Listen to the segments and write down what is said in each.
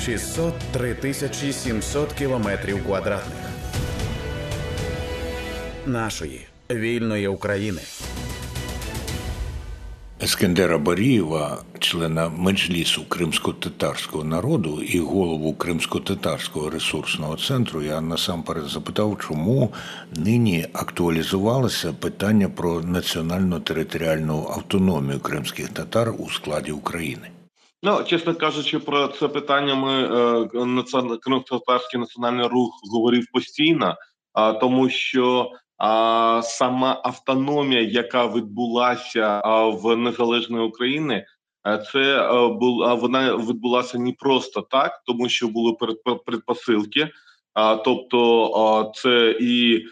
603 тисячі 700 кілометрів квадратних нашої вільної України. Ескендера Барієва, члена Меджлісу кримсько-татарського народу і голову Кримсько-татарського ресурсного центру, я насамперед запитав, чому нині актуалізувалося питання про національно-територіальну автономію кримських татар у складі України. Чесно кажучи, про це питання Кримсько-татарський національний рух говорив постійно, тому що сама автономія, яка відбулася в незалежної України, вона відбулася не просто так, тому що були предпосилки, тобто це і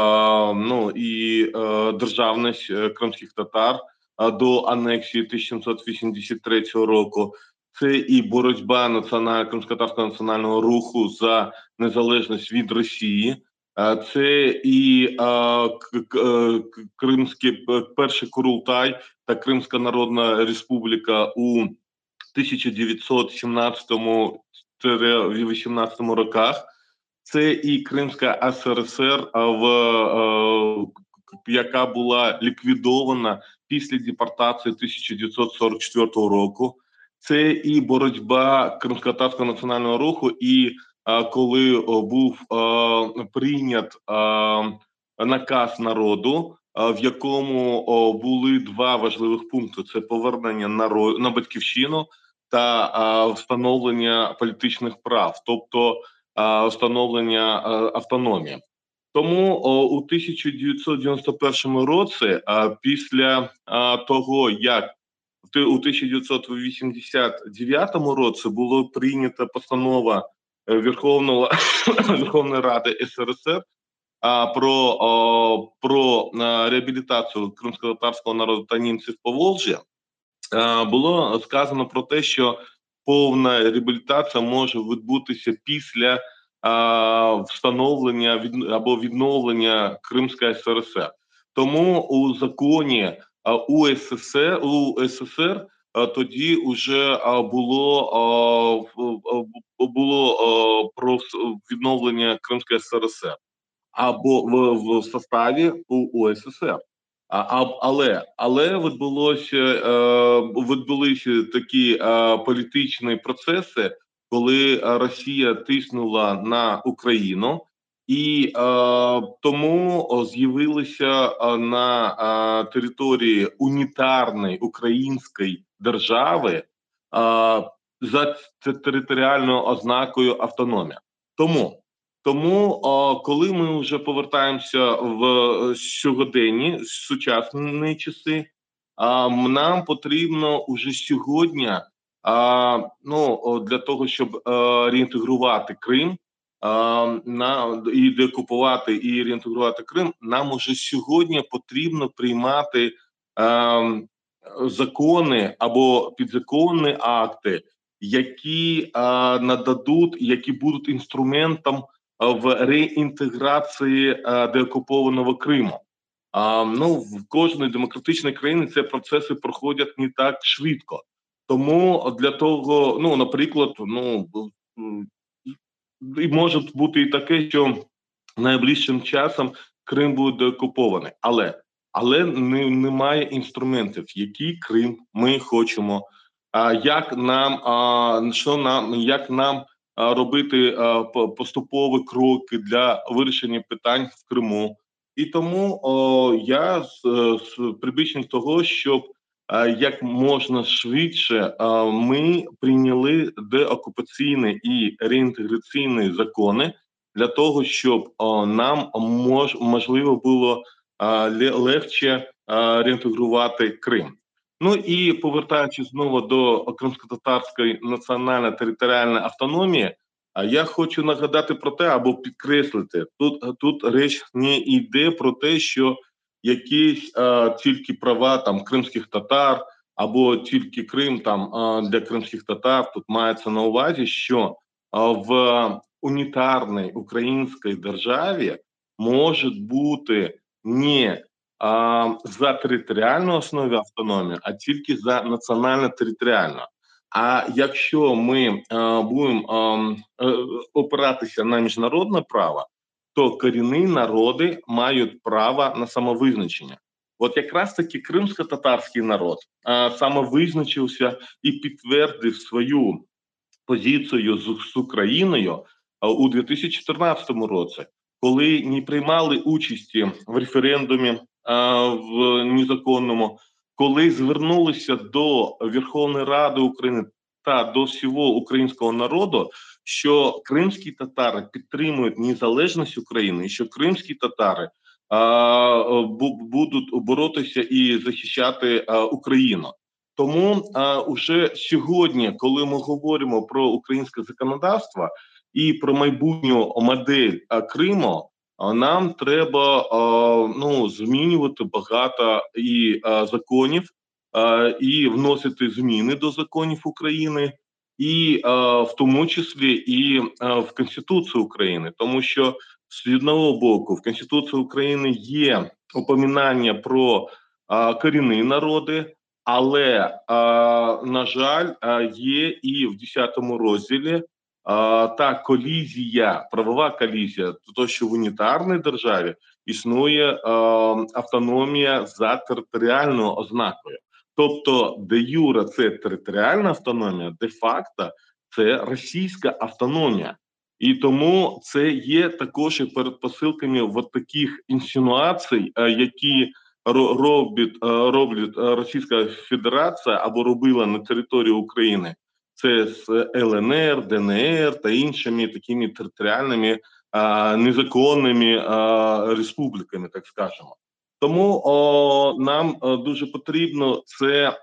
державність кримських татар до анексії 1783 року. Це і боротьба Кримськотатарського національного руху за незалежність від Росії. Це і Кримський перший Курултай та Кримська Народна Республіка у 1917-18 роках. Це і Кримська СРСР, яка була ліквідована після депортації 1944 року. Це і боротьба Кримськотатарського національного руху, і коли був прийнят наказ народу, в якому були два важливих пункти: це повернення на батьківщину та встановлення політичних прав, тобто встановлення автономії. Тому у 1991 році, після того, як у 1989 році було прийнята постанова Верховної Ради СРСР про реабілітацію кримськотатарського народу та німців Поволжя, було сказано про те, що повна реабілітація може відбутися після встановлення або відновлення Кримської СРСР. Тому у законі УССР тоді вже було про відновлення Кримської СРСР або в составі УССР. Але відбулися такі політичні процеси, коли Росія тиснула на Україну, і тому з'явилися на території унітарної української держави за територіальною ознакою автономія. Тому, коли ми вже повертаємося в сьогоденні, сучасні часи, нам потрібно уже сьогодні, для того, щоб реінтегрувати Крим, і деокупувати і реінтегрувати Крим, нам уже сьогодні потрібно приймати закони або підзаконні акти, які нададуть, які будуть інструментом в реінтеграції деокупованого Криму. В кожній демократичній країні ці процеси проходять не так швидко. Тому для того, наприклад, і може бути і таке, що найближчим часом Крим буде деокупований. Але немає інструментів, який Крим ми хочемо, як нам робити поступові кроки для вирішення питань в Криму. І тому я прибічник того, щоб як можна швидше ми прийняли деокупаційні і реінтеграційні закони для того, щоб нам можливо було легше реінтегрувати Крим. І повертаючись знову до кримськотатарської національно-територіальної автономії, я хочу нагадати про те, або підкреслити, тут річ не йде про те, що якісь тільки права кримських татар, або тільки Крим для кримських татар. Тут мається на увазі, що в унітарній українській державі може бути не за територіальну основу автономії, а тільки за національно-територіальну. А якщо ми будемо опиратися на міжнародне право, то корінні народи мають право на самовизначення. От якраз таки кримсько-татарський народ самовизначився і підтвердив свою позицію з Україною у 2014 році, коли не приймали участі в референдумі в незаконному, коли звернулися до Верховної Ради України та до всього українського народу, що кримські татари підтримують незалежність України, і що кримські татари будуть боротися і захищати Україну. Тому уже сьогодні, коли ми говоримо про українське законодавство і про майбутню модель Криму, нам треба змінювати багато і законів, і вносити зміни до законів України, і в тому числі і в Конституцію України, тому що з одного боку в Конституції України є упоминання про корінні народи. Але, на жаль, є і в 10 розділі та колізія, правова колізія, то, що в унітарній державі існує автономія за територіальною ознакою. Тобто, де юре це територіальна автономія, де-факто це російська автономія. І тому це є також і передпосилками от таких інсинуацій, які роблять Російська Федерація або робила на території України. Це з ЛНР, ДНР та іншими такими територіальними незаконними республіками, так скажемо. Тому нам дуже потрібно це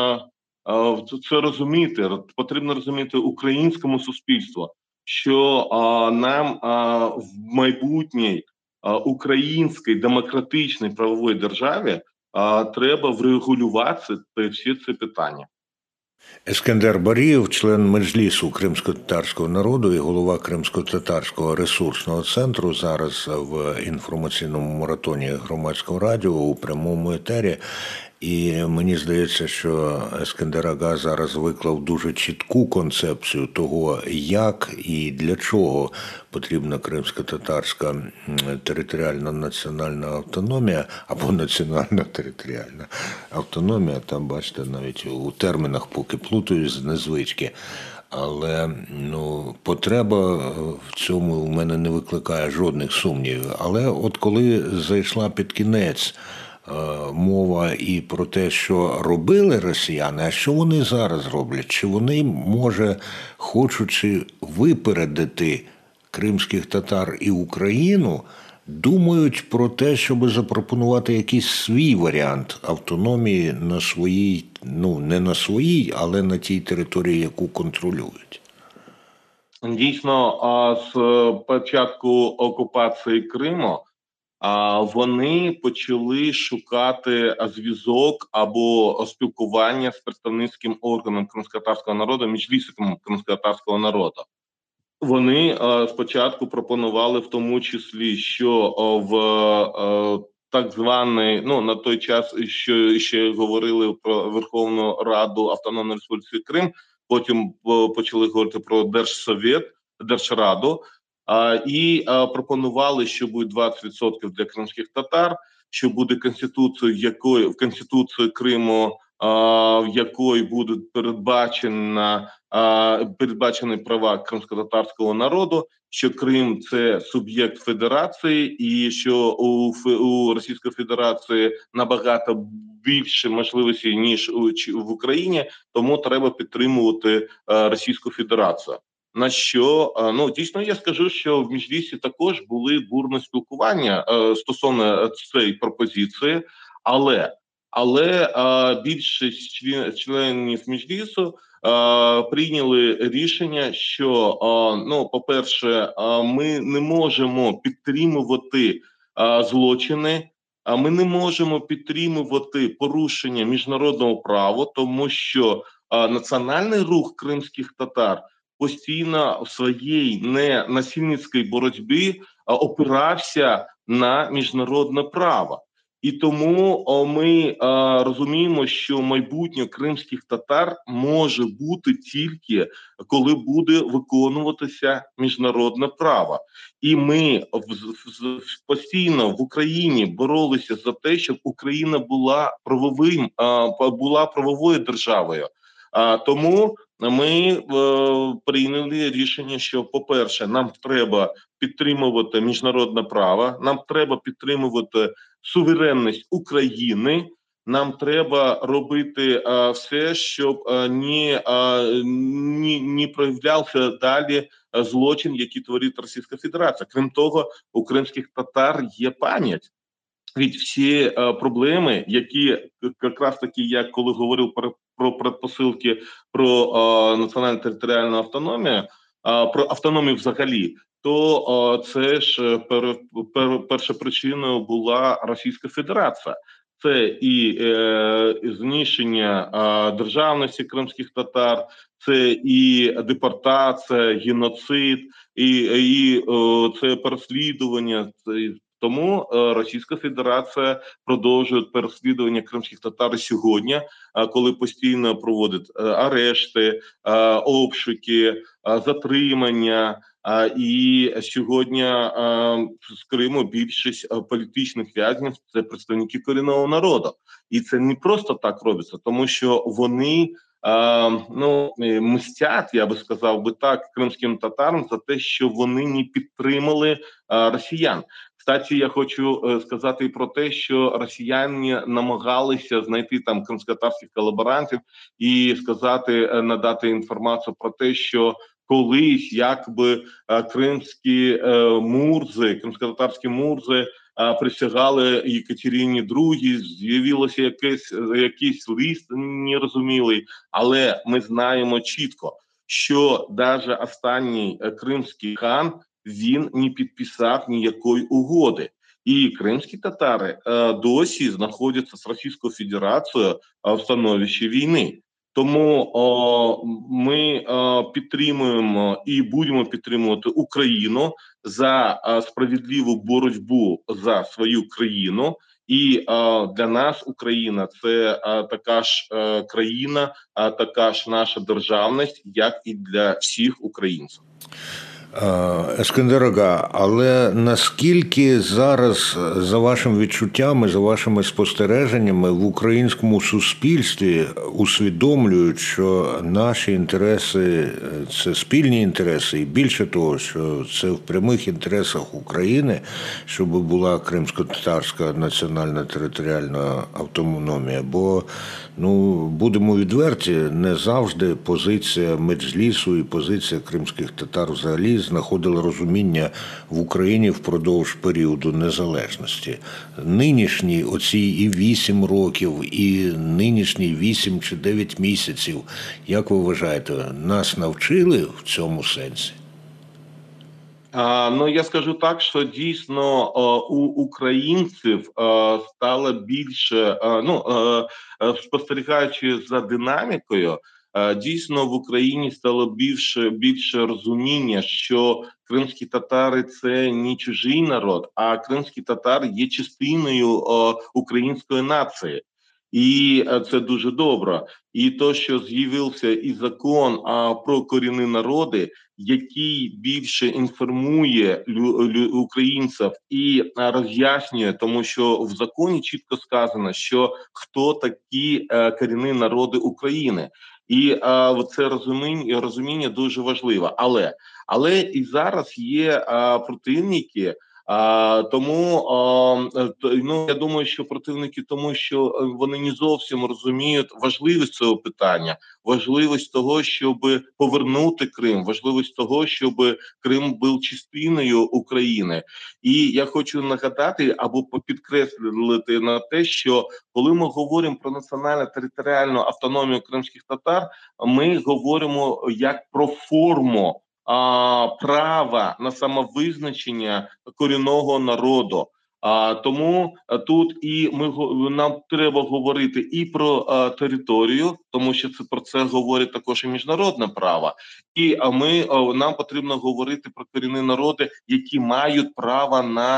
розуміти. Потрібно розуміти українському суспільству, що нам в майбутній українській демократичній правовій державі треба врегулювати всі ці питання. Ескендер Барієв, член Меджлісу кримсько-татарського народу і голова Кримсько-татарського ресурсного центру, зараз в інформаційному маратоні Громадського радіо у прямому етері. І мені здається, що Ескендер Ага зараз виклав дуже чітку концепцію того, як і для чого потрібна кримсько-татарська територіальна національна автономія або національно-територіальна автономія. Там, бачите, навіть у термінах поки плутаюсь з незвички. Але потреба в цьому у мене не викликає жодних сумнівів. Але от коли зайшла під кінець мова і про те, що робили росіяни, а що вони зараз роблять? Чи вони, може, хочучи випередити кримських татар і Україну, думають про те, щоб запропонувати якийсь свій варіант автономії на своїй, не на своїй, але на тій території, яку контролюють? Дійсно, з початку окупації Криму вони почали шукати зв'язок або спілкування з представницьким органом кримськотатарського народу, Меджлісом кримськотатарського народу. Вони спочатку пропонували в тому числі, що в так званий, на той час ще говорили про Верховну Раду Автономної Республіки Крим, потім почали говорити про Держсовет, Держраду, і пропонували, що буде 20% для кримських татар, що буде в Конституції Криму, в якої будуть передбачені права кримськотатарського народу, що Крим – це суб'єкт федерації і що у Російської Федерації набагато більше можливостей, ніж в Україні, тому треба підтримувати Російську Федерацію. На що, дійсно, я скажу, що в Меджлісі також були бурні спілкування стосовно цієї пропозиції, але більшість членів Меджлісу прийняли рішення, що, по-перше, ми не можемо підтримувати злочини, ми не можемо підтримувати порушення міжнародного права, тому що національний рух кримських татар постійно в своїй ненасильницькій боротьбі опирався на міжнародне право. І тому ми розуміємо, що майбутнє кримських татар може бути тільки коли буде виконуватися міжнародне право. І ми постійно в Україні боролися за те, щоб Україна була правовою державою. Тому ми прийняли рішення, що, по-перше, нам треба підтримувати міжнародне право, нам треба підтримувати суверенність України, нам треба робити все, щоб не проявлявся далі злочин, який творить Російська Федерація. Крім того, у кримських татар є пам'ять. Від всі проблеми, які якраз таки, я коли говорив про предпосилки про національну територіальну автономію, про автономію взагалі, то це ж першопричиною була Російська Федерація. Це і знищення державності кримських татар, це і депортація, геноцид, і це переслідування. Тому Російська Федерація продовжує переслідування кримських татар сьогодні, коли постійно проводить арешти, обшуки, затримання. І сьогодні з Криму більшість політичних в'язнів – це представники корінного народу. І це не просто так робиться, тому що вони мстять, я би сказав би так, кримським татарам за те, що вони не підтримали росіян. Кстати, я хочу сказати і про те, що росіяни намагалися знайти там кримськотатарських колаборантів і сказати, надати інформацію про те, що колись якби кримські мурзи, кримськотатарські мурзи присягали Єкатерині II, з'явилося якийсь лист нерозумілий, але ми знаємо чітко, що навіть останній кримський хан, він не підписав ніякої угоди. І кримські татари досі знаходяться з Російською Федерацією в становищі війни. Тому ми підтримуємо і будемо підтримувати Україну за справедливу боротьбу за свою країну. І для нас Україна – це така ж країна, така ж наша державність, як і для всіх українців. Ескендер Ага, але наскільки зараз, за вашими відчуттями, за вашими спостереженнями, в українському суспільстві усвідомлюють, що наші інтереси – це спільні інтереси, і більше того, що це в прямих інтересах України, щоб була кримсько-татарська національна територіальна автономія, бо, будемо відверті, не завжди позиція Меджлісу і позиція кримських татар взагалі знаходила розуміння в Україні впродовж періоду незалежності. Нинішні оці і 8 років, і нинішні 8 чи 9 місяців, як ви вважаєте, нас навчили в цьому сенсі? Я скажу так, що дійсно у українців стало більше, спостерігаючи за динамікою, дійсно в Україні стало більше розуміння, що кримські татари – це не чужий народ, а кримські татари є частиною української нації. І це дуже добре. І то, що з'явився і закон про корінні народи, який більше інформує українців і роз'яснює, тому що в законі чітко сказано, що хто такі корінні народи України. І це розуміння дуже важливо. Але і зараз є противники. Тому я думаю, що противники, тому що вони не зовсім розуміють важливість цього питання, важливість того, щоб повернути Крим, важливість того, щоб Крим був частиною України. І я хочу нагадати або підкреслити на те, що коли ми говоримо про національну територіальну автономію кримських татар, ми говоримо як про форму права на самовизначення корінного народу. Тому тут нам треба говорити і про територію, тому що про це говорить також і міжнародне право. І нам потрібно говорити про корінні народи, які мають право на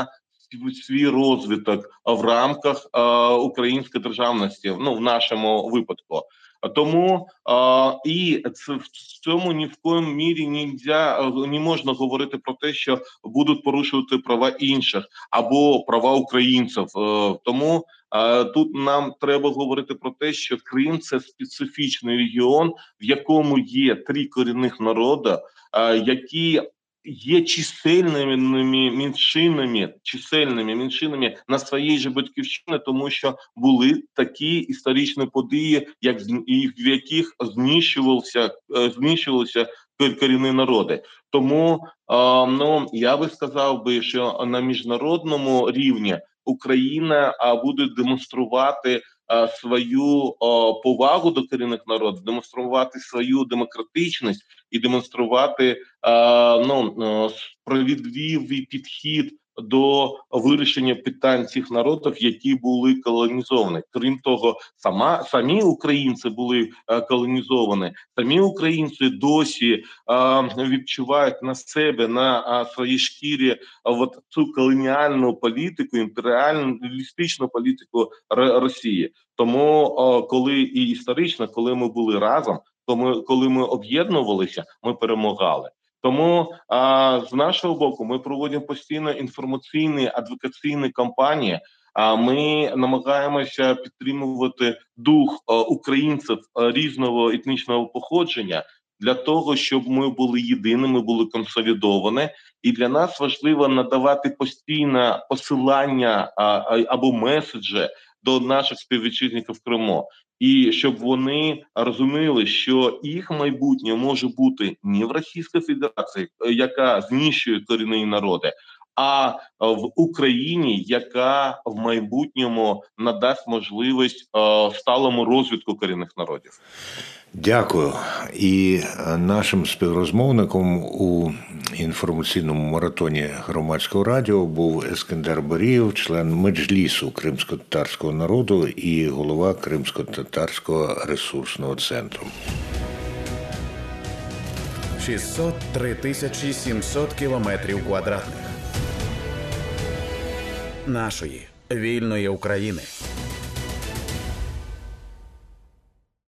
свій розвиток в рамках української державності, ну в нашому випадку. Тому і це в цьому ні в коєму мірі не можна говорити про те, що будуть порушувати права інших або права українців. Тому тут нам треба говорити про те, що Крим – це специфічний регіон, в якому є 3 корінних народи, які є чисельними меншинами на своїй же батьківщині, тому що були такі історичні події, в яких знищувалися корінні народи. Тому я би сказав що на міжнародному рівні Україна буде демонструвати свою повагу до корінних народів, демонструвати свою демократичність і демонструвати справедливий підхід до вирішення питань цих народів, які були колонізовані. Крім того, самі українці були колонізовані, самі українці досі відчувають на себе, на своїй шкірі цю колоніальну політику, імперіалістичну політику Росії. Тому, коли і історично, коли ми були разом, коли ми об'єднувалися, ми перемагали. Тому з нашого боку ми проводимо постійно інформаційні адвокаційні кампанії. Ми намагаємося підтримувати дух українців різного етнічного походження для того, щоб ми були єдиними, були консолідовані. І для нас важливо надавати постійне посилання або меседжі до наших співвітчизників в Криму. І щоб вони розуміли, що їх майбутнє може бути не в Російській Федерації, яка знищує корінні народи, а в Україні, яка в майбутньому надасть можливість сталому розвитку корінних народів. Дякую. І нашим співрозмовником у інформаційному маратоні Громадського радіо був Ескендер Барієв, член Меджлісу кримськотатарського народу і голова Кримсько-татарського ресурсного центру. 603 700 кілометрів квадратних нашої вільної України.